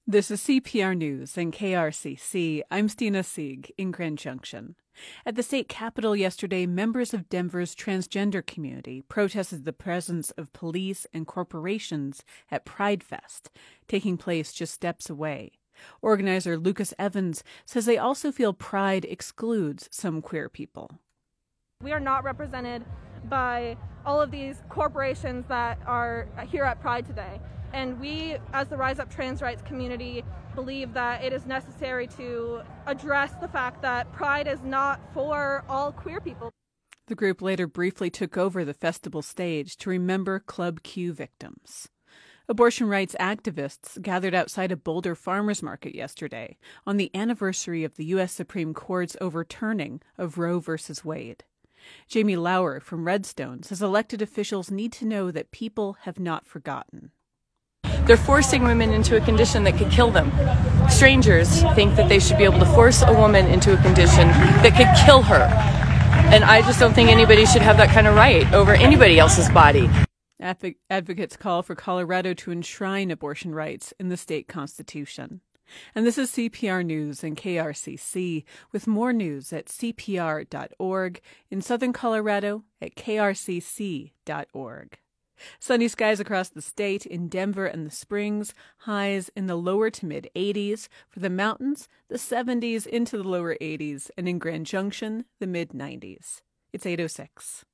This is CPR News and KRCC. I'm Stina Sieg in Grand Junction. At the state capitol yesterday, members of Denver's transgender community protested the presence of police and corporations at Pride Fest, taking place just steps away. Organizer Lucas Evans says they also feel Pride excludes some queer people. We are not represented by all of these corporations that are here at Pride today. And we, as the Rise Up Trans Rights community, believe that it is necessary to address the fact that Pride is not for all queer people. The group later briefly took over the festival stage to remember Club Q victims. Abortion rights activists gathered outside a Boulder farmers market yesterday on the anniversary of the U.S. Supreme Court's overturning of Roe v. Wade. Jamie Lauer from Redstone says elected officials need to know that people have not forgotten. They're forcing women into a condition that could kill them. Strangers think that they should be able to force a woman into a condition that could kill her. And I just don't think anybody should have that kind of right over anybody else's body. Advocates call for Colorado to enshrine abortion rights in the state constitution. And this is CPR News and KRCC, with more news at cpr.org, in southern Colorado at krcc.org. Sunny skies across the state, in Denver and the Springs, highs in the lower to mid-80s. For the mountains, the 70s into the lower 80s, and in Grand Junction, the mid-90s. It's 8:06.